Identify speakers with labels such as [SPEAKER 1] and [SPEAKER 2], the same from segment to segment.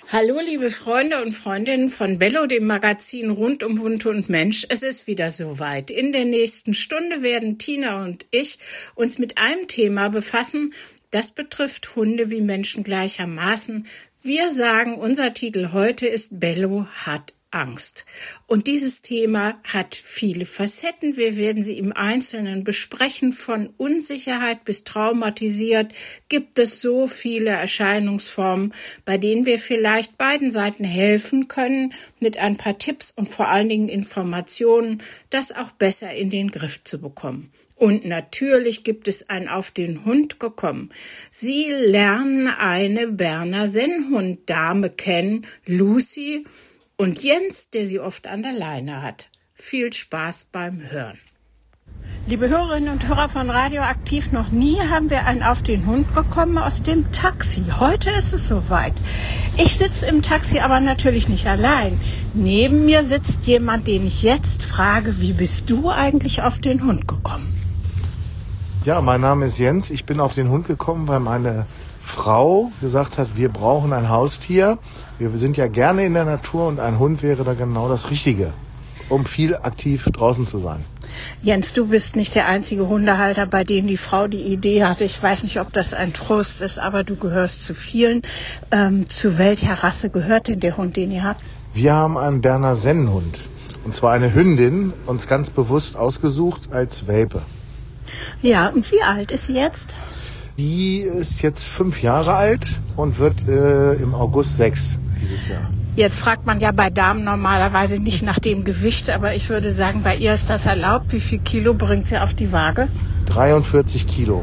[SPEAKER 1] Hallo liebe Freunde und Freundinnen von Bello, dem Magazin rund um Hund und Mensch. Es ist wieder soweit. In der nächsten Stunde werden Tina und ich uns mit einem Thema befassen, das betrifft Hunde wie Menschen gleichermaßen. Wir sagen, unser Titel heute ist Bello hat Angst. Und dieses Thema hat viele Facetten. Wir werden sie im Einzelnen besprechen. Von Unsicherheit bis traumatisiert gibt es so viele Erscheinungsformen, bei denen wir vielleicht beiden Seiten helfen können, mit ein paar Tipps und vor allen Dingen Informationen, das auch besser in den Griff zu bekommen. Und natürlich gibt es ein Auf den Hund gekommen. Sie lernen eine Berner Sennhund-Dame kennen, Lucy, und Jens, der sie oft an der Leine hat. Viel Spaß beim Hören. Liebe Hörerinnen und Hörer von Radioaktiv, noch nie haben wir einen Auf den Hund gekommen aus dem Taxi. Heute ist es soweit. Ich sitze im Taxi, aber natürlich nicht allein. Neben mir sitzt jemand, den ich jetzt frage, wie bist du eigentlich auf den Hund gekommen?
[SPEAKER 2] Ja, mein Name ist Jens. Ich bin auf den Hund gekommen, weil meine Frau gesagt hat, wir brauchen ein Haustier. Wir sind ja gerne in der Natur und ein Hund wäre da genau das Richtige, um viel aktiv draußen zu sein.
[SPEAKER 1] Jens, du bist nicht der einzige Hundehalter, bei dem die Frau die Idee hatte. Ich weiß nicht, ob das ein Trost ist, aber du gehörst zu vielen. Zu welcher Rasse gehört denn der Hund, den ihr habt?
[SPEAKER 2] Wir haben einen Berner Sennhund. Und zwar eine Hündin, uns ganz bewusst ausgesucht als Welpe.
[SPEAKER 1] Ja, und wie alt ist sie jetzt?
[SPEAKER 2] Die ist jetzt 5 Jahre alt und wird im August 6 dieses Jahr.
[SPEAKER 1] Jetzt fragt man ja bei Damen normalerweise nicht nach dem Gewicht, aber ich würde sagen, bei ihr ist das erlaubt. Wie viel Kilo bringt sie auf die Waage?
[SPEAKER 2] 43 Kilo.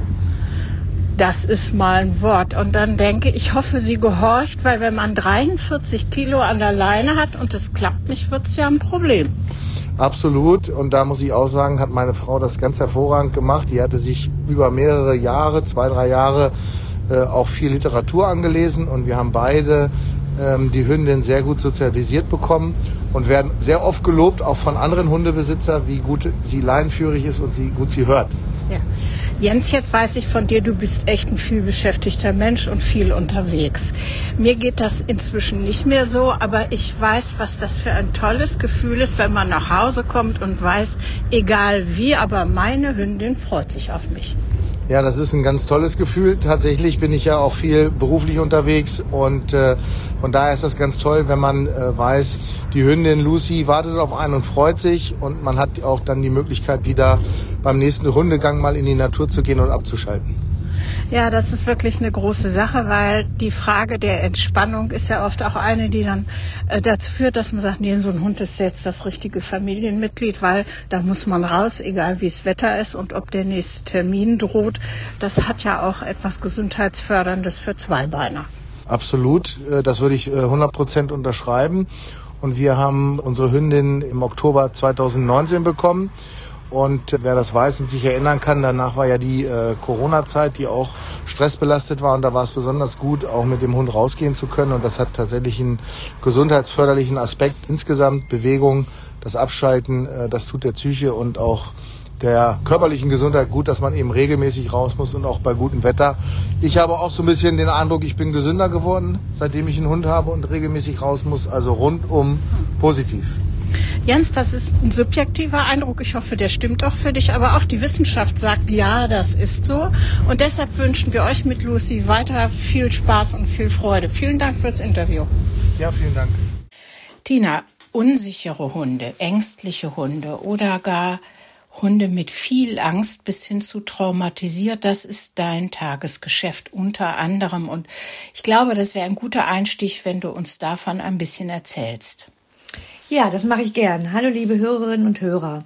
[SPEAKER 1] Das ist mal ein Wort. Und dann denke ich, hoffe, sie gehorcht, weil wenn man 43 Kilo an der Leine hat und es klappt nicht, wird es ja ein Problem.
[SPEAKER 2] Absolut. Und da muss ich auch sagen, hat meine Frau das ganz hervorragend gemacht. Die hatte sich über mehrere Jahre, 2-3 Jahre, auch viel Literatur angelesen. Und wir haben beide die Hündin sehr gut sozialisiert bekommen und werden sehr oft gelobt, auch von anderen Hundebesitzern, wie gut sie leinenführig ist und wie gut sie hört.
[SPEAKER 1] Ja. Jens, jetzt weiß ich von dir, du bist echt ein vielbeschäftigter Mensch und viel unterwegs. Mir geht das inzwischen nicht mehr so, aber ich weiß, was das für ein tolles Gefühl ist, wenn man nach Hause kommt und weiß, egal wie, aber meine Hündin freut sich auf mich.
[SPEAKER 2] Ja, das ist ein ganz tolles Gefühl. Tatsächlich bin ich ja auch viel beruflich unterwegs und von daher ist das ganz toll, wenn man weiß, die Hündin Lucy wartet auf einen und freut sich und man hat auch dann die Möglichkeit, wieder beim nächsten Hundegang mal in die Natur zu gehen und abzuschalten.
[SPEAKER 1] Ja, das ist wirklich eine große Sache, weil die Frage der Entspannung ist ja oft auch eine, die dann dazu führt, dass man sagt, nee, so ein Hund ist jetzt das richtige Familienmitglied, weil da muss man raus, egal wie das Wetter ist und ob der nächste Termin droht. Das hat ja auch etwas Gesundheitsförderndes für Zweibeiner.
[SPEAKER 2] Absolut, das würde ich 100% unterschreiben. Und wir haben unsere Hündin im Oktober 2019 bekommen. Und wer das weiß und sich erinnern kann, danach war ja die Corona-Zeit, die auch stressbelastet war. Und da war es besonders gut, auch mit dem Hund rausgehen zu können. Und das hat tatsächlich einen gesundheitsförderlichen Aspekt. Insgesamt Bewegung, das Abschalten, das tut der Psyche und auch der körperlichen Gesundheit gut, dass man eben regelmäßig raus muss und auch bei gutem Wetter. Ich habe auch so ein bisschen den Eindruck, ich bin gesünder geworden, seitdem ich einen Hund habe und regelmäßig raus muss. Also rundum positiv.
[SPEAKER 1] Jens, das ist ein subjektiver Eindruck. Ich hoffe, der stimmt auch für dich. Aber auch die Wissenschaft sagt, ja, das ist so. Und deshalb wünschen wir euch mit Lucy weiter viel Spaß und viel Freude. Vielen Dank fürs Interview.
[SPEAKER 2] Ja, vielen Dank.
[SPEAKER 1] Tina, unsichere Hunde, ängstliche Hunde oder gar Hunde mit viel Angst bis hin zu traumatisiert, das ist dein Tagesgeschäft unter anderem. Und ich glaube, das wäre ein guter Einstieg, wenn du uns davon ein bisschen erzählst.
[SPEAKER 3] Ja, das mache ich gern. Hallo liebe Hörerinnen und Hörer.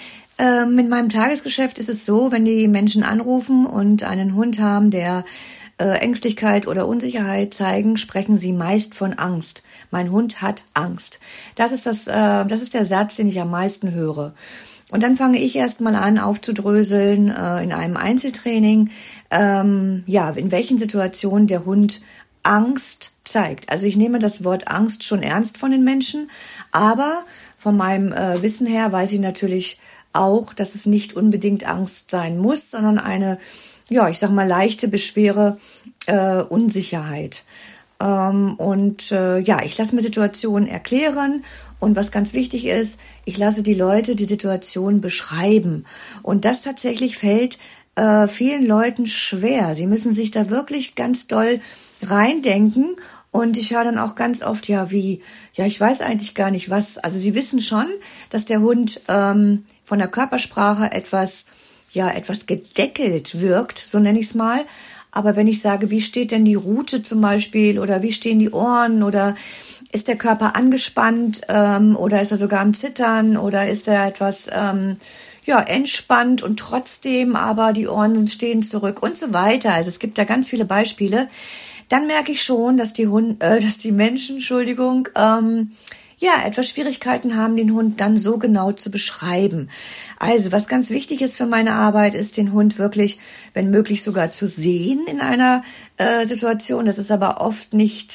[SPEAKER 3] Mit meinem Tagesgeschäft ist es so, wenn die Menschen anrufen und einen Hund haben, der Ängstlichkeit oder Unsicherheit zeigen, sprechen sie meist von Angst. Mein Hund hat Angst. Das ist der Satz, den ich am meisten höre. Und dann fange ich erst mal an aufzudröseln in einem Einzeltraining, in welchen Situationen der Hund Angst zeigt. Also ich nehme das Wort Angst schon ernst von den Menschen, aber von meinem Wissen her weiß ich natürlich auch, dass es nicht unbedingt Angst sein muss, sondern eine, leichte, beschwere Unsicherheit. Ich lasse mir Situationen erklären. Und was ganz wichtig ist, ich lasse die Leute die Situation beschreiben. Und das tatsächlich fällt vielen Leuten schwer. Sie müssen sich da wirklich ganz doll reindenken. Und ich höre dann auch ganz oft, ich weiß eigentlich gar nicht was. Also sie wissen schon, dass der Hund von der Körpersprache etwas gedeckelt wirkt, so nenne ich es mal. Aber wenn ich sage, wie steht denn die Rute zum Beispiel oder wie stehen die Ohren oder ist der Körper angespannt oder ist er sogar am Zittern oder ist er etwas entspannt und trotzdem aber die Ohren stehen zurück und so weiter. Also es gibt da ganz viele Beispiele. Dann merke ich schon, dass die Menschen, etwas Schwierigkeiten haben, den Hund dann so genau zu beschreiben. Also, was ganz wichtig ist für meine Arbeit, ist, den Hund wirklich, wenn möglich, sogar zu sehen in einer Situation. Das ist aber oft nicht,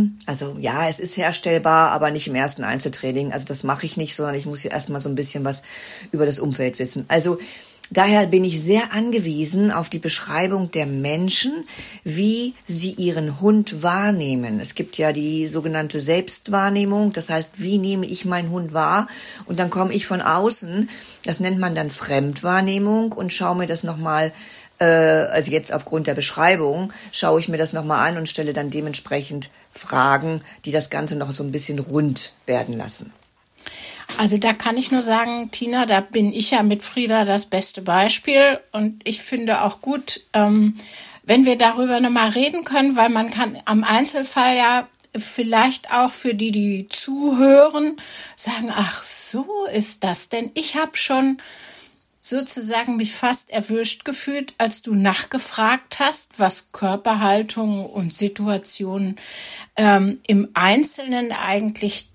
[SPEAKER 3] es ist herstellbar, aber nicht im ersten Einzeltraining. Also, das mache ich nicht, sondern ich muss hier erstmal so ein bisschen was über das Umfeld wissen. Also, daher bin ich sehr angewiesen auf die Beschreibung der Menschen, wie sie ihren Hund wahrnehmen. Es gibt ja die sogenannte Selbstwahrnehmung, das heißt, wie nehme ich meinen Hund wahr? Und dann komme ich von außen, das nennt man dann Fremdwahrnehmung und schaue mir das nochmal, also jetzt aufgrund der Beschreibung, schaue ich mir das nochmal an und stelle dann dementsprechend Fragen, die das Ganze noch so ein bisschen rund werden lassen.
[SPEAKER 1] Also da kann ich nur sagen, Tina, da bin ich ja mit Frieda das beste Beispiel und ich finde auch gut, wenn wir darüber nochmal reden können, weil man kann am Einzelfall ja vielleicht auch für die zuhören, sagen, ach so ist das, denn ich habe schon sozusagen mich fast erwischt gefühlt, als du nachgefragt hast, was Körperhaltung und Situationen im Einzelnen eigentlich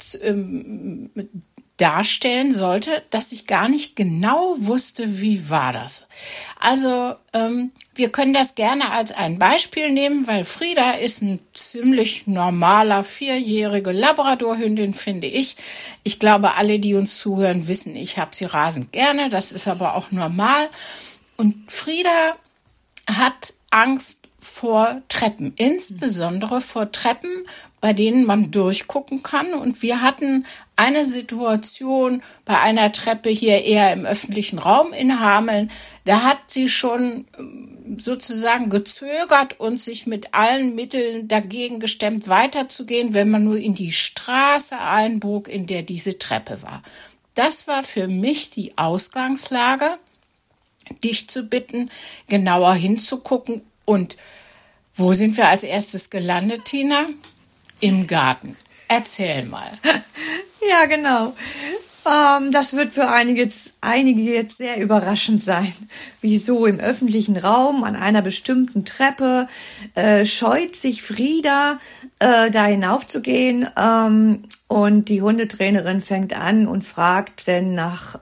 [SPEAKER 1] darstellen sollte, dass ich gar nicht genau wusste, wie war das. Also wir können das gerne als ein Beispiel nehmen, weil Frieda ist ein ziemlich normaler 4-jährige Labradorhündin, finde ich. Ich glaube, alle, die uns zuhören, wissen, ich habe sie rasend gerne. Das ist aber auch normal. Und Frieda hat Angst vor Treppen, insbesondere vor Treppen, bei denen man durchgucken kann. Und wir hatten eine Situation bei einer Treppe hier eher im öffentlichen Raum in Hameln. Da hat sie schon sozusagen gezögert und sich mit allen Mitteln dagegen gestemmt, weiterzugehen, wenn man nur in die Straße einbog, in der diese Treppe war. Das war für mich die Ausgangslage, dich zu bitten, genauer hinzugucken. Und wo sind wir als erstes gelandet, Tina? Im Garten. Erzähl mal.
[SPEAKER 3] Ja, genau. Das wird für einige jetzt sehr überraschend sein. Wieso im öffentlichen Raum an einer bestimmten Treppe scheut sich Frieda, da hinaufzugehen, und die Hundetrainerin fängt an und fragt denn nach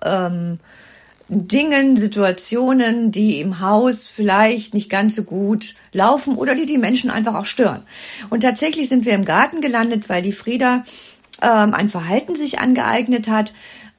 [SPEAKER 3] Dingen, Situationen, die im Haus vielleicht nicht ganz so gut laufen oder die Menschen einfach auch stören. Und tatsächlich sind wir im Garten gelandet, weil die Frieda ein Verhalten sich angeeignet hat,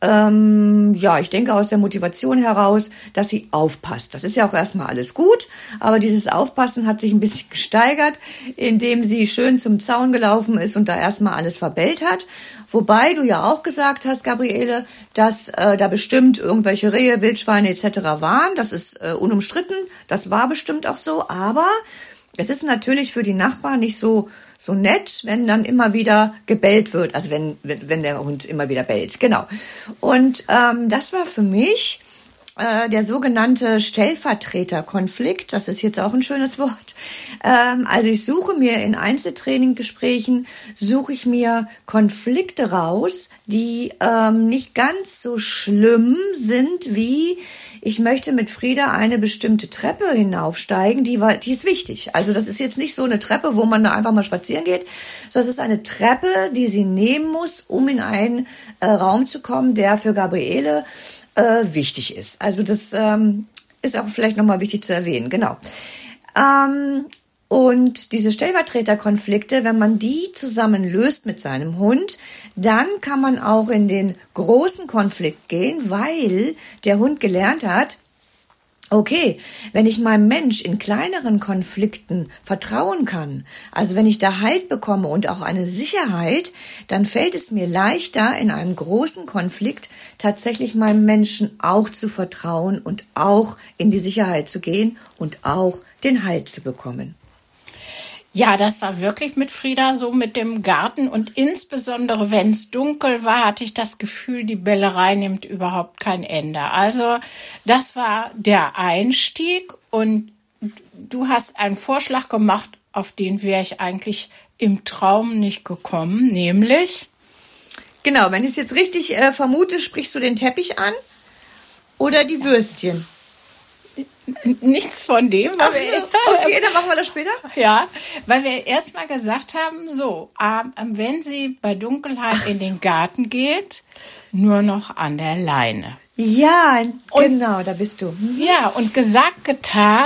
[SPEAKER 3] ich denke aus der Motivation heraus, dass sie aufpasst. Das ist ja auch erstmal alles gut, aber dieses Aufpassen hat sich ein bisschen gesteigert, indem sie schön zum Zaun gelaufen ist und da erstmal alles verbellt hat. Wobei du ja auch gesagt hast, Gabriele, dass da bestimmt irgendwelche Rehe, Wildschweine etc. waren. Das ist unumstritten, das war bestimmt auch so, aber es ist natürlich für die Nachbarn nicht so nett, wenn dann immer wieder gebellt wird, also wenn der Hund immer wieder bellt, genau. Und das war für mich der sogenannte Stellvertreterkonflikt, das ist jetzt auch ein schönes Wort. Also ich suche mir in Einzeltraininggesprächen, suche ich mir Konflikte raus, die nicht ganz so schlimm sind wie: Ich möchte mit Frieda eine bestimmte Treppe hinaufsteigen, die ist wichtig. Also das ist jetzt nicht so eine Treppe, wo man da einfach mal spazieren geht, sondern es ist eine Treppe, die sie nehmen muss, um in einen Raum zu kommen, der für Gabriele wichtig ist. Also das ist auch vielleicht nochmal wichtig zu erwähnen, genau. Und diese Stellvertreterkonflikte, wenn man die zusammen löst mit seinem Hund, dann kann man auch in den großen Konflikt gehen, weil der Hund gelernt hat, Okay, wenn ich meinem Mensch in kleineren Konflikten vertrauen kann, also wenn ich da Halt bekomme und auch eine Sicherheit, dann fällt es mir leichter, in einem großen Konflikt tatsächlich meinem Menschen auch zu vertrauen und auch in die Sicherheit zu gehen und auch den Halt zu bekommen.
[SPEAKER 1] Ja, das war wirklich mit Frieda so mit dem Garten und insbesondere wenn es dunkel war, hatte ich das Gefühl, die Bellerei nimmt überhaupt kein Ende. Also das war der Einstieg und du hast einen Vorschlag gemacht, auf den wäre ich eigentlich im Traum nicht gekommen, nämlich?
[SPEAKER 3] Genau, wenn ich es jetzt richtig vermute, sprichst du den Teppich an oder die Würstchen?
[SPEAKER 1] Nichts von dem.
[SPEAKER 3] Okay, dann machen wir das später.
[SPEAKER 1] Ja, weil wir erstmal gesagt haben, so, wenn sie bei Dunkelheit in den Garten geht, nur noch an der Leine.
[SPEAKER 3] Ja, genau, da bist du.
[SPEAKER 1] Ja, und gesagt, getan,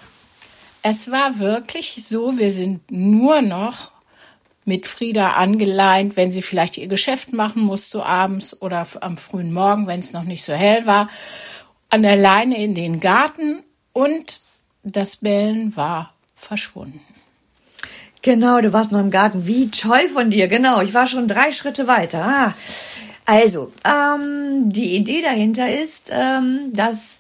[SPEAKER 1] es war wirklich so, wir sind nur noch mit Frieda angeleint, wenn sie vielleicht ihr Geschäft machen musste abends oder am frühen Morgen, wenn es noch nicht so hell war, an der Leine in den Garten und das Bellen war verschwunden.
[SPEAKER 3] Genau, du warst noch im Garten. Wie toll von dir, genau. Ich war schon 3 Schritte weiter. Also, die Idee dahinter ist, dass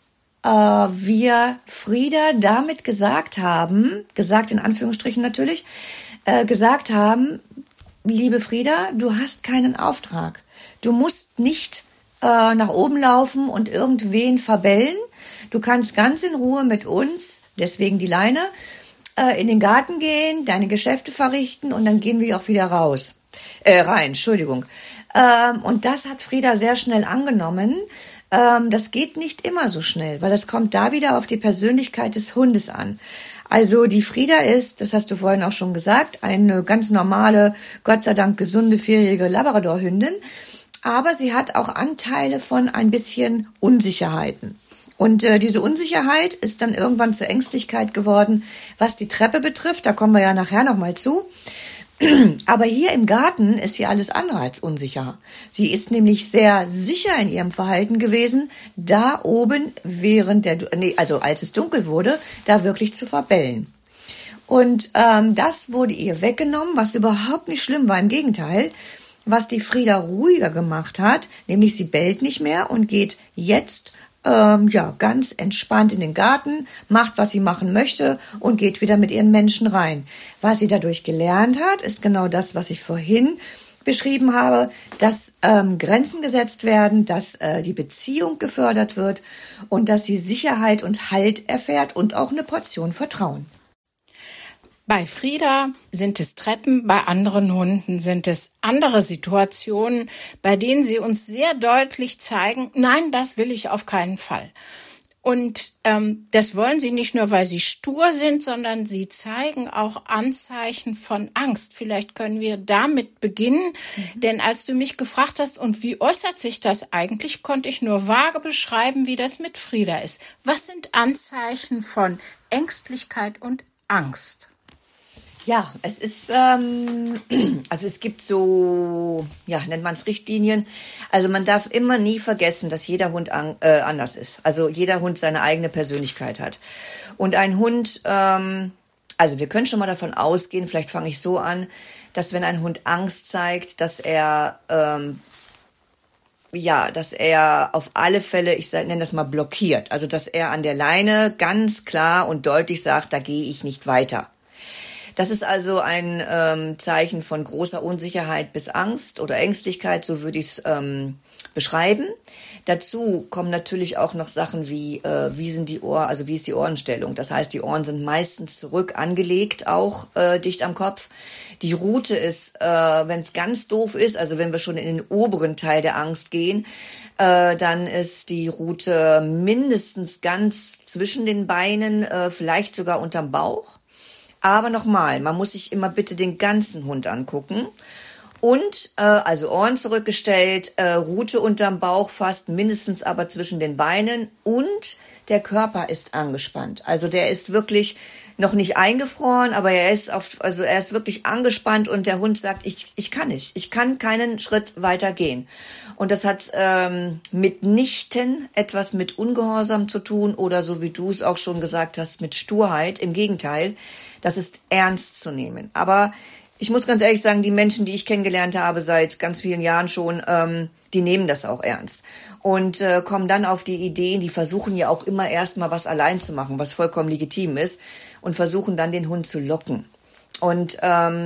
[SPEAKER 3] wir Frieda damit gesagt in Anführungsstrichen natürlich, gesagt haben, liebe Frieda, du hast keinen Auftrag. Du musst nicht nach oben laufen und irgendwen verbellen. Du kannst ganz in Ruhe mit uns, deswegen die Leine, in den Garten gehen, deine Geschäfte verrichten und dann gehen wir auch wieder rein, Entschuldigung. Und das hat Frieda sehr schnell angenommen. Das geht nicht immer so schnell, weil das kommt da wieder auf die Persönlichkeit des Hundes an. Also die Frieda ist, das hast du vorhin auch schon gesagt, eine ganz normale, Gott sei Dank gesunde, 4-jährige Labrador-Hündin. Aber sie hat auch Anteile von ein bisschen Unsicherheiten. Und diese Unsicherheit ist dann irgendwann zur Ängstlichkeit geworden, was die Treppe betrifft. Da kommen wir ja nachher nochmal zu. Aber hier im Garten ist sie alles andere als unsicher. Sie ist nämlich sehr sicher in ihrem Verhalten gewesen, da oben als es dunkel wurde, da wirklich zu verbellen. Und das wurde ihr weggenommen, was überhaupt nicht schlimm war, im Gegenteil. Was die Frieda ruhiger gemacht hat, nämlich sie bellt nicht mehr und geht jetzt ganz entspannt in den Garten, macht, was sie machen möchte und geht wieder mit ihren Menschen rein. Was sie dadurch gelernt hat, ist genau das, was ich vorhin beschrieben habe, dass Grenzen gesetzt werden, dass die Beziehung gefördert wird und dass sie Sicherheit und Halt erfährt und auch eine Portion Vertrauen.
[SPEAKER 1] Bei Frieda sind es Treppen, bei anderen Hunden sind es andere Situationen, bei denen sie uns sehr deutlich zeigen, nein, das will ich auf keinen Fall. Und das wollen sie nicht nur, weil sie stur sind, sondern sie zeigen auch Anzeichen von Angst. Vielleicht können wir damit beginnen, denn als du mich gefragt hast, und wie äußert sich das eigentlich, konnte ich nur vage beschreiben, wie das mit Frieda ist. Was sind Anzeichen von Ängstlichkeit und Angst?
[SPEAKER 3] Ja, es ist, also es gibt so, nennt man es Richtlinien. Also man darf immer nie vergessen, dass jeder Hund anders ist. Also jeder Hund seine eigene Persönlichkeit hat. Und ein Hund, also wir können schon mal davon ausgehen, vielleicht fange ich so an, dass wenn ein Hund Angst zeigt, dass er auf alle Fälle, ich nenne das mal blockiert. Also dass er an der Leine ganz klar und deutlich sagt, da gehe ich nicht weiter. Das ist also ein Zeichen von großer Unsicherheit bis Angst oder Ängstlichkeit, so würde ich es beschreiben. Dazu kommen natürlich auch noch Sachen wie wie ist die Ohrenstellung. Das heißt, die Ohren sind meistens zurück angelegt, auch dicht am Kopf. Die Rute ist, wenn es ganz doof ist, also wenn wir schon in den oberen Teil der Angst gehen, dann ist die Rute mindestens ganz zwischen den Beinen, vielleicht sogar unterm Bauch. Aber nochmal, man muss sich immer bitte den ganzen Hund angucken. Und also Ohren zurückgestellt, Rute unterm Bauch fast, mindestens aber zwischen den Beinen. Und der Körper ist angespannt. Also der ist wirklich noch nicht eingefroren, aber er ist wirklich angespannt und der Hund sagt, ich kann keinen Schritt weiter gehen. Und das hat mitnichten etwas mit Ungehorsam zu tun oder so wie du es auch schon gesagt hast, mit Sturheit. Im Gegenteil, das ist ernst zu nehmen. Aber ich muss ganz ehrlich sagen, die Menschen, die ich kennengelernt habe seit ganz vielen Jahren schon, die nehmen das auch ernst und kommen dann auf die Ideen, die versuchen ja auch immer erstmal was allein zu machen, was vollkommen legitim ist und versuchen dann den Hund zu locken. Und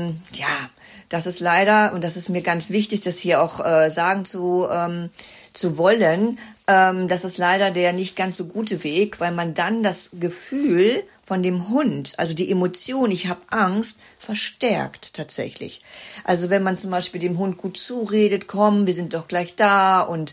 [SPEAKER 3] das ist leider, und das ist mir ganz wichtig, das hier auch sagen zu wollen, das ist leider der nicht ganz so gute Weg, weil man dann das Gefühl von dem Hund, also die Emotion, ich habe Angst, verstärkt tatsächlich. Also wenn man zum Beispiel dem Hund gut zuredet, komm, wir sind doch gleich da und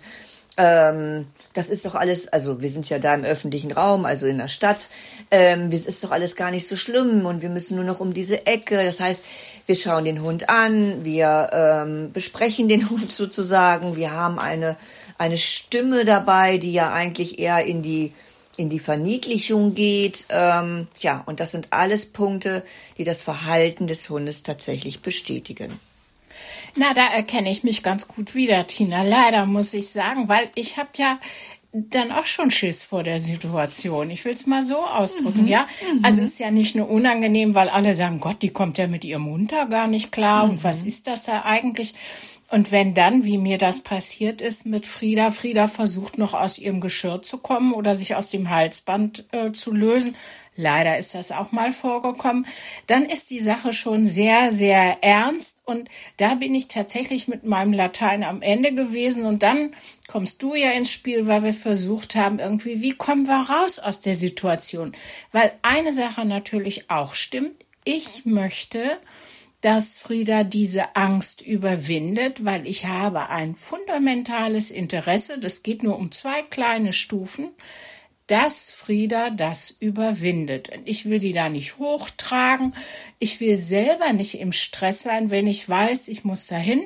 [SPEAKER 3] das ist doch alles, also wir sind ja da im öffentlichen Raum, also in der Stadt, es ist doch alles gar nicht so schlimm und wir müssen nur noch um diese Ecke. Das heißt, wir schauen den Hund an, wir besprechen den Hund sozusagen, wir haben eine Stimme dabei, die ja eigentlich eher in die Verniedlichung geht. Und das sind alles Punkte, die das Verhalten des Hundes tatsächlich bestätigen.
[SPEAKER 1] Na, da erkenne ich mich ganz gut wieder, Tina. Leider muss ich sagen, weil ich habe ja dann auch schon Schiss vor der Situation. Ich will es mal so ausdrücken, ja. Also es ist ja nicht nur unangenehm, weil alle sagen, Gott, die kommt ja mit ihrem Hund da gar nicht klar. Und was ist das da eigentlich? Und wenn dann, wie mir das passiert ist mit Frieda versucht noch aus ihrem Geschirr zu kommen oder sich aus dem Halsband zu lösen, leider ist das auch mal vorgekommen, dann ist die Sache schon sehr, sehr ernst und da bin ich tatsächlich mit meinem Latein am Ende gewesen und dann kommst du ja ins Spiel, weil wir versucht haben irgendwie, wie kommen wir raus aus der Situation? Weil eine Sache natürlich auch stimmt, ich möchte, dass Frieda diese Angst überwindet, weil ich habe ein fundamentales Interesse, das geht nur um 2 kleine Stufen, dass Frieda das überwindet. Und ich will sie da nicht hochtragen. Ich will selber nicht im Stress sein, wenn ich weiß, ich muss dahin.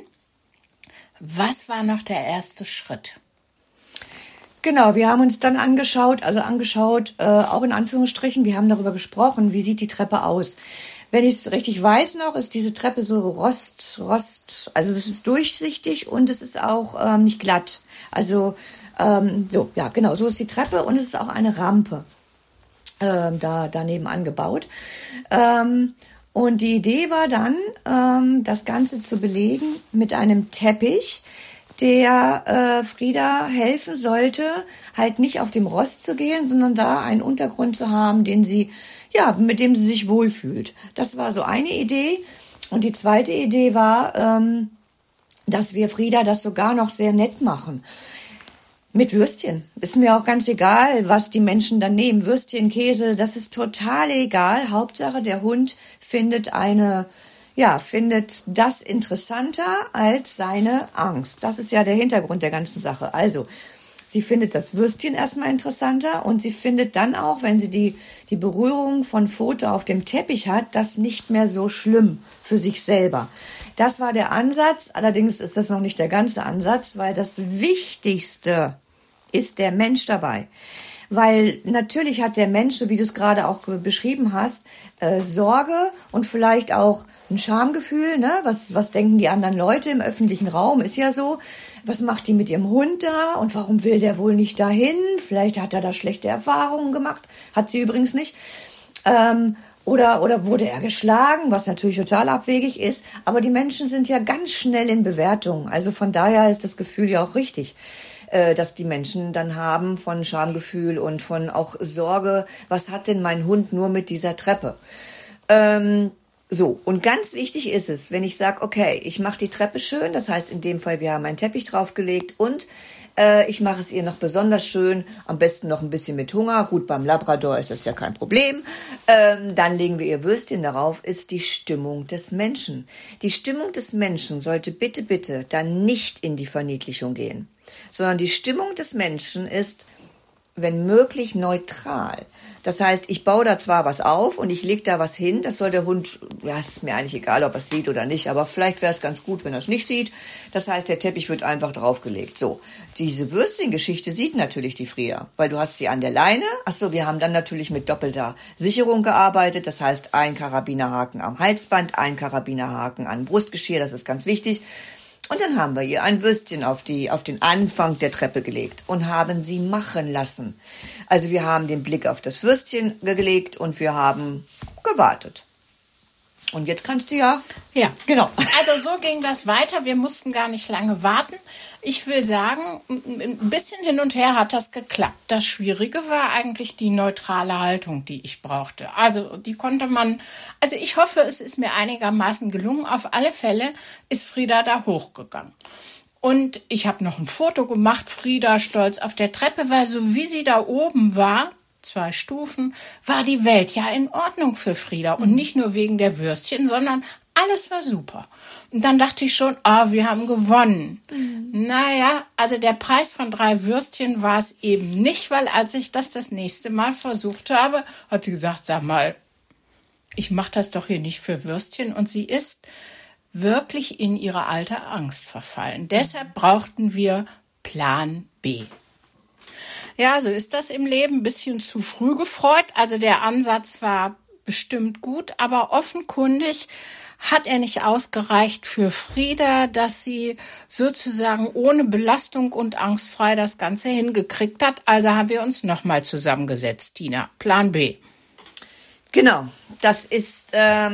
[SPEAKER 1] Was war noch der erste Schritt?
[SPEAKER 3] Genau, wir haben uns dann angeschaut, auch in Anführungsstrichen, wir haben darüber gesprochen, wie sieht die Treppe aus. Wenn ich es richtig weiß noch, ist diese Treppe so Rost, also es ist durchsichtig und es ist auch nicht glatt. Also so ist die Treppe und es ist auch eine Rampe daneben angebaut. Und die Idee war dann, das Ganze zu belegen mit einem Teppich, der Frieda helfen sollte, halt nicht auf dem Rost zu gehen, sondern da einen Untergrund zu haben, mit dem sie sich wohlfühlt. Das war so eine Idee. Und die zweite Idee war, dass wir Frieda das sogar noch sehr nett machen. Mit Würstchen. Ist mir auch ganz egal, was die Menschen dann nehmen. Würstchen, Käse, das ist total egal. Hauptsache, der Hund findet das interessanter als seine Angst. Das ist ja der Hintergrund der ganzen Sache. Also, sie findet das Würstchen erstmal interessanter und sie findet dann auch, wenn sie die Berührung von Pfote auf dem Teppich hat, das nicht mehr so schlimm für sich selber. Das war der Ansatz, allerdings ist das noch nicht der ganze Ansatz, weil das Wichtigste ist der Mensch dabei. Weil natürlich hat der Mensch, so wie du es gerade auch beschrieben hast, Sorge und vielleicht auch ein Schamgefühl, ne? Was denken die anderen Leute im öffentlichen Raum? Ist ja so. Was macht die mit ihrem Hund da? Und warum will der wohl nicht dahin? Vielleicht hat er da schlechte Erfahrungen gemacht. Hat sie übrigens nicht. Oder wurde er geschlagen, was natürlich total abwegig ist. Aber die Menschen sind ja ganz schnell in Bewertungen. Also von daher ist das Gefühl ja auch richtig, dass die Menschen dann haben von Schamgefühl und von auch Sorge. Was hat denn mein Hund nur mit dieser Treppe? Und ganz wichtig ist es, wenn ich sage, okay, ich mache die Treppe schön, das heißt in dem Fall, wir haben einen Teppich draufgelegt und ich mache es ihr noch besonders schön, am besten noch ein bisschen mit Hunger. Gut, beim Labrador ist das ja kein Problem. Dann legen wir ihr Würstchen darauf, ist die Stimmung des Menschen. Die Stimmung des Menschen sollte bitte dann nicht in die Verniedlichung gehen, sondern die Stimmung des Menschen ist, wenn möglich, neutral. Das heißt, ich baue da zwar was auf und ich lege da was hin, das soll der Hund, ja, es ist mir eigentlich egal, ob er es sieht oder nicht, aber vielleicht wäre es ganz gut, wenn er es nicht sieht. Das heißt, der Teppich wird einfach draufgelegt. So, diese Würstchengeschichte sieht natürlich die Frieda, weil du hast sie an der Leine. Achso, wir haben dann natürlich mit doppelter Sicherung gearbeitet, das heißt, ein Karabinerhaken am Halsband, ein Karabinerhaken an Brustgeschirr, das ist ganz wichtig. Und dann haben wir ihr ein Würstchen auf den Anfang der Treppe gelegt und haben sie machen lassen. Also wir haben den Blick auf das Würstchen gelegt und wir haben gewartet. Und jetzt kannst du ja...
[SPEAKER 1] Ja,
[SPEAKER 3] genau.
[SPEAKER 1] Also so ging das weiter. Wir mussten gar nicht lange warten. Ich will sagen, ein bisschen hin und her hat das geklappt. Das Schwierige war eigentlich die neutrale Haltung, die ich brauchte. Also die konnte man... Also ich hoffe, es ist mir einigermaßen gelungen. Auf alle Fälle ist Frieda da hochgegangen. Und ich habe noch ein Foto gemacht, Frieda stolz auf der Treppe, weil so wie sie da oben war... 2 Stufen, war die Welt ja in Ordnung für Frieda. Und nicht nur wegen der Würstchen, sondern alles war super. Und dann dachte ich schon, wir haben gewonnen. Naja, also der Preis von 3 Würstchen war es eben nicht, weil als ich das nächste Mal versucht habe, hat sie gesagt, sag mal, ich mache das doch hier nicht für Würstchen. Und sie ist wirklich in ihre alte Angst verfallen. Deshalb brauchten wir Plan B. Ja, so ist das im Leben. Ein bisschen zu früh gefreut. Also der Ansatz war bestimmt gut, aber offenkundig hat er nicht ausgereicht für Frieda, dass sie sozusagen ohne Belastung und angstfrei das Ganze hingekriegt hat. Also haben wir uns nochmal zusammengesetzt, Tina. Plan B.
[SPEAKER 3] Genau, das ist,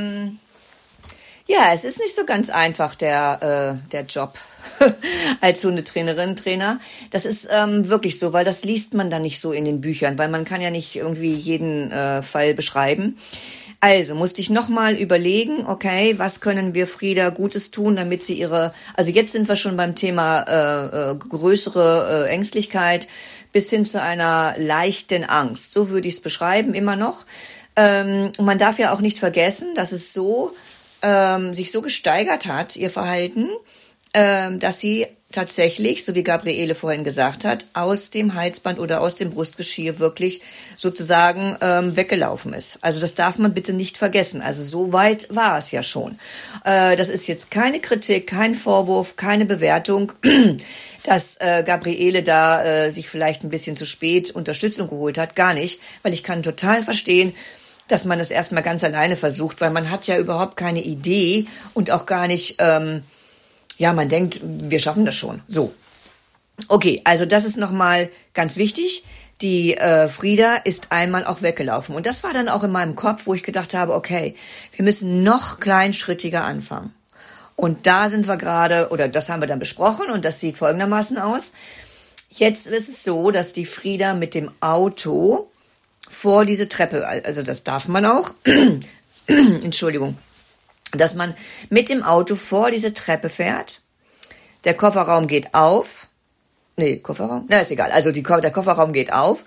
[SPEAKER 3] es ist nicht so ganz einfach, der Job als Hundetrainerin, Trainer. Das ist wirklich so, weil das liest man dann nicht so in den Büchern, weil man kann ja nicht irgendwie jeden Fall beschreiben. Also musste ich nochmal überlegen, okay, was können wir Frieda Gutes tun, damit sie also jetzt sind wir schon beim Thema größere Ängstlichkeit bis hin zu einer leichten Angst. So würde ich es beschreiben, immer noch. Und man darf ja auch nicht vergessen, dass es sich so gesteigert hat, ihr Verhalten, dass sie tatsächlich, so wie Gabriele vorhin gesagt hat, aus dem Halsband oder aus dem Brustgeschirr wirklich sozusagen weggelaufen ist. Also das darf man bitte nicht vergessen. Also so weit war es ja schon. Das ist jetzt keine Kritik, kein Vorwurf, keine Bewertung, dass Gabriele da sich vielleicht ein bisschen zu spät Unterstützung geholt hat. Gar nicht, weil ich kann total verstehen, dass man es erstmal ganz alleine versucht, weil man hat ja überhaupt keine Idee und auch gar nicht... man denkt, wir schaffen das schon. So. Okay, also das ist nochmal ganz wichtig. Die Frieda ist einmal auch weggelaufen. Und das war dann auch in meinem Kopf, wo ich gedacht habe, okay, wir müssen noch kleinschrittiger anfangen. Und da sind wir gerade, oder das haben wir dann besprochen und das sieht folgendermaßen aus. Jetzt ist es so, dass die Frieda mit dem Auto vor diese Treppe, also das darf man auch, Entschuldigung, dass man mit dem Auto vor diese Treppe fährt. Der Kofferraum geht auf. Kofferraum? Ist egal. Also der Kofferraum geht auf.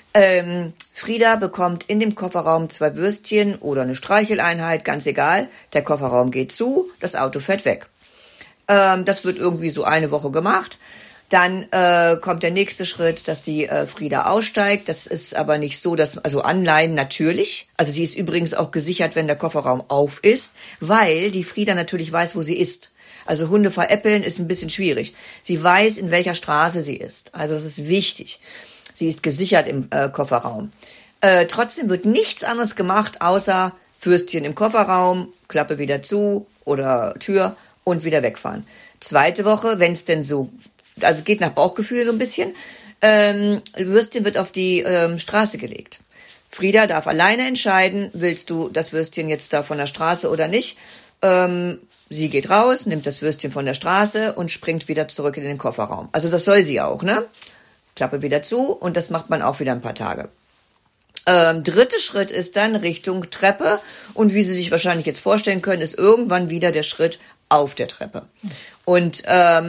[SPEAKER 3] Frieda bekommt in dem Kofferraum 2 Würstchen oder eine Streicheleinheit, ganz egal. Der Kofferraum geht zu, das Auto fährt weg. Das wird irgendwie so eine Woche gemacht. Dann kommt der nächste Schritt, dass die Frieda aussteigt. Das ist aber nicht so, also Anleihen natürlich. Also sie ist übrigens auch gesichert, wenn der Kofferraum auf ist, weil die Frieda natürlich weiß, wo sie ist. Also Hunde veräppeln ist ein bisschen schwierig. Sie weiß, in welcher Straße sie ist. Also das ist wichtig. Sie ist gesichert im Kofferraum. Trotzdem wird nichts anderes gemacht, außer Würstchen im Kofferraum, Klappe wieder zu oder Tür und wieder wegfahren. Zweite Woche, wenn es denn so... Also geht nach Bauchgefühl so ein bisschen. Würstchen wird auf die Straße gelegt. Frieda darf alleine entscheiden, willst du das Würstchen jetzt da von der Straße oder nicht. Sie geht raus, nimmt das Würstchen von der Straße und springt wieder zurück in den Kofferraum. Also das soll sie auch, ne? Klappe wieder zu und das macht man auch wieder ein paar Tage. Dritter Schritt ist dann Richtung Treppe und wie Sie sich wahrscheinlich jetzt vorstellen können, ist irgendwann wieder der Schritt auf der Treppe. Und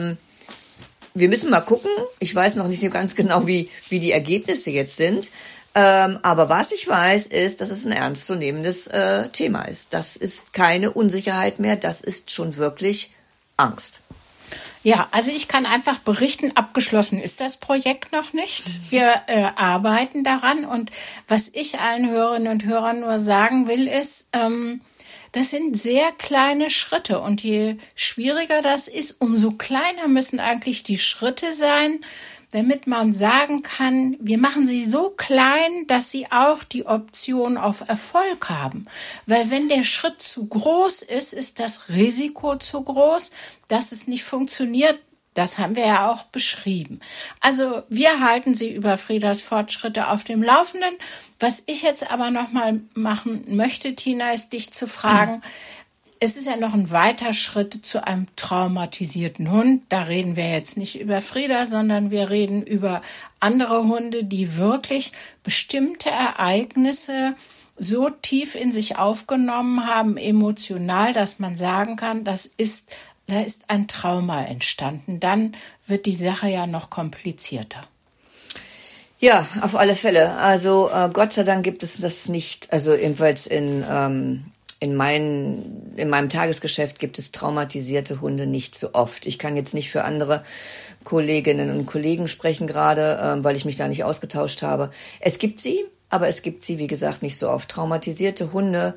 [SPEAKER 3] wir müssen mal gucken. Ich weiß noch nicht so ganz genau, wie die Ergebnisse jetzt sind. Aber was ich weiß, ist, dass es ein ernstzunehmendes Thema ist. Das ist keine Unsicherheit mehr. Das ist schon wirklich Angst.
[SPEAKER 1] Ja, also ich kann einfach berichten, abgeschlossen ist das Projekt noch nicht. Wir arbeiten daran und was ich allen Hörerinnen und Hörern nur sagen will, ist, das sind sehr kleine Schritte und je schwieriger das ist, umso kleiner müssen eigentlich die Schritte sein, damit man sagen kann, wir machen sie so klein, dass sie auch die Option auf Erfolg haben. Weil wenn der Schritt zu groß ist, ist das Risiko zu groß, dass es nicht funktioniert. Das haben wir ja auch beschrieben. Also wir halten Sie über Friedas Fortschritte auf dem Laufenden. Was ich jetzt aber noch mal machen möchte, Tina, ist dich zu fragen, es ist ja noch ein weiter Schritt zu einem traumatisierten Hund. Da reden wir jetzt nicht über Frieda, sondern wir reden über andere Hunde, die wirklich bestimmte Ereignisse so tief in sich aufgenommen haben, emotional, dass man sagen kann, da ist ein Trauma entstanden. Dann wird die Sache ja noch komplizierter.
[SPEAKER 3] Ja, auf alle Fälle. Also Gott sei Dank gibt es das nicht, also ebenfalls in meinem Tagesgeschäft gibt es traumatisierte Hunde nicht so oft. Ich kann jetzt nicht für andere Kolleginnen und Kollegen sprechen gerade, weil ich mich da nicht ausgetauscht habe. Es gibt sie, aber es gibt sie, wie gesagt, nicht so oft. Traumatisierte Hunde,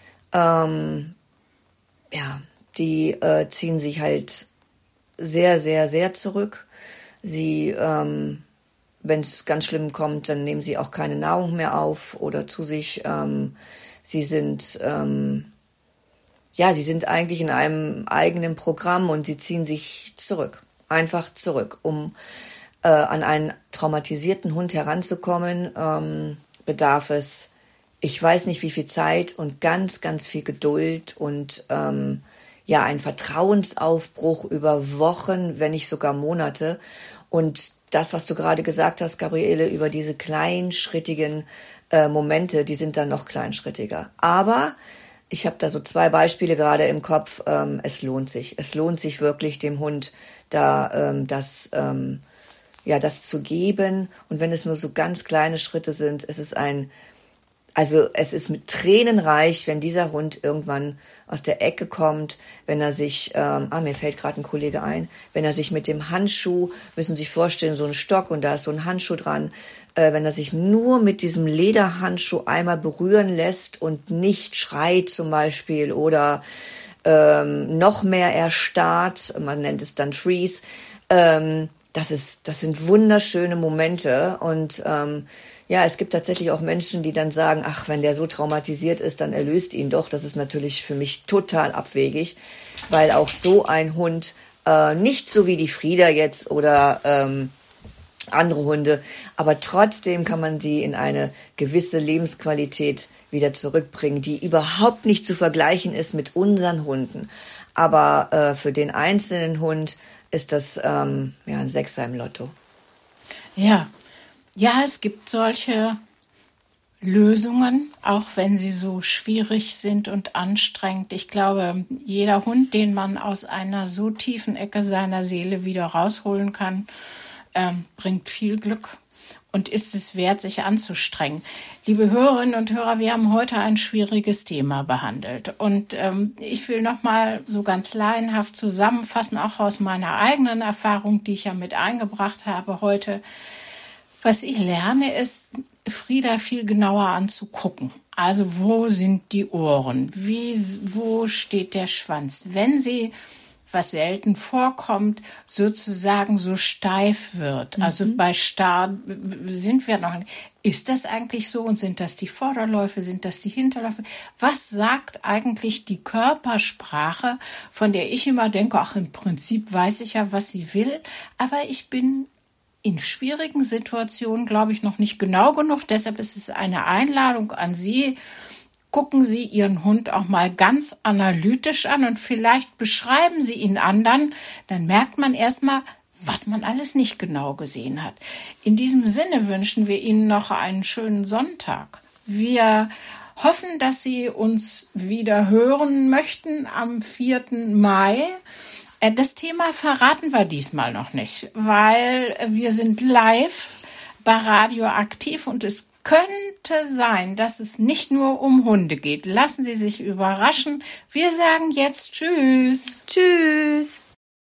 [SPEAKER 3] die ziehen sich halt sehr, sehr, sehr zurück. Sie, wenn es ganz schlimm kommt, dann nehmen sie auch keine Nahrung mehr auf oder zu sich. Sie sind eigentlich in einem eigenen Programm und sie ziehen sich zurück, einfach zurück. Um an einen traumatisierten Hund heranzukommen, bedarf es, ich weiß nicht wie viel Zeit und ganz, ganz viel Geduld und ein Vertrauensaufbruch über Wochen, wenn nicht sogar Monate. Und das, was du gerade gesagt hast, Gabriele, über diese kleinschrittigen Momente, die sind dann noch kleinschrittiger. Aber ich habe da so 2 Beispiele gerade im Kopf. Es lohnt sich. Es lohnt sich wirklich, dem Hund da das zu geben. Und wenn es nur so ganz kleine Schritte sind, es ist mit Tränen reich, wenn dieser Hund irgendwann aus der Ecke kommt, wenn er sich, mir fällt gerade ein Kollege ein, wenn er sich mit dem Handschuh, müssen Sie sich vorstellen, so ein Stock und da ist so ein Handschuh dran, wenn er sich nur mit diesem Lederhandschuh einmal berühren lässt und nicht schreit zum Beispiel oder noch mehr erstarrt, man nennt es dann Freeze, das sind wunderschöne Momente und es gibt tatsächlich auch Menschen, die dann sagen, ach, wenn der so traumatisiert ist, dann erlöst ihn doch. Das ist natürlich für mich total abwegig, weil auch so ein Hund, nicht so wie die Frieda jetzt oder andere Hunde, aber trotzdem kann man sie in eine gewisse Lebensqualität wieder zurückbringen, die überhaupt nicht zu vergleichen ist mit unseren Hunden. Aber für den einzelnen Hund ist das ein Sechser im Lotto.
[SPEAKER 1] Ja, es gibt solche Lösungen, auch wenn sie so schwierig sind und anstrengend. Ich glaube, jeder Hund, den man aus einer so tiefen Ecke seiner Seele wieder rausholen kann, bringt viel Glück und ist es wert, sich anzustrengen. Liebe Hörerinnen und Hörer, wir haben heute ein schwieriges Thema behandelt. Und ich will nochmal so ganz laienhaft zusammenfassen, auch aus meiner eigenen Erfahrung, die ich ja mit eingebracht habe heute. Was ich lerne, ist, Frieda viel genauer anzugucken. Also wo sind die Ohren? Wo steht der Schwanz? Wenn sie, was selten vorkommt, sozusagen so steif wird. Also bei starr sind wir noch nicht. Ist das eigentlich so? Und sind das die Vorderläufe? Sind das die Hinterläufe? Was sagt eigentlich die Körpersprache, von der ich immer denke, ach, im Prinzip weiß ich ja, was sie will, aber ich bin in schwierigen Situationen, glaube ich, noch nicht genau genug. Deshalb ist es eine Einladung an Sie. Gucken Sie Ihren Hund auch mal ganz analytisch an und vielleicht beschreiben Sie ihn anderen. Dann merkt man erstmal, was man alles nicht genau gesehen hat. In diesem Sinne wünschen wir Ihnen noch einen schönen Sonntag. Wir hoffen, dass Sie uns wieder hören möchten am 4. Mai. Das Thema verraten wir diesmal noch nicht, weil wir sind live bei Radioaktiv und es könnte sein, dass es nicht nur um Hunde geht. Lassen Sie sich überraschen. Wir sagen jetzt Tschüss.
[SPEAKER 3] Tschüss.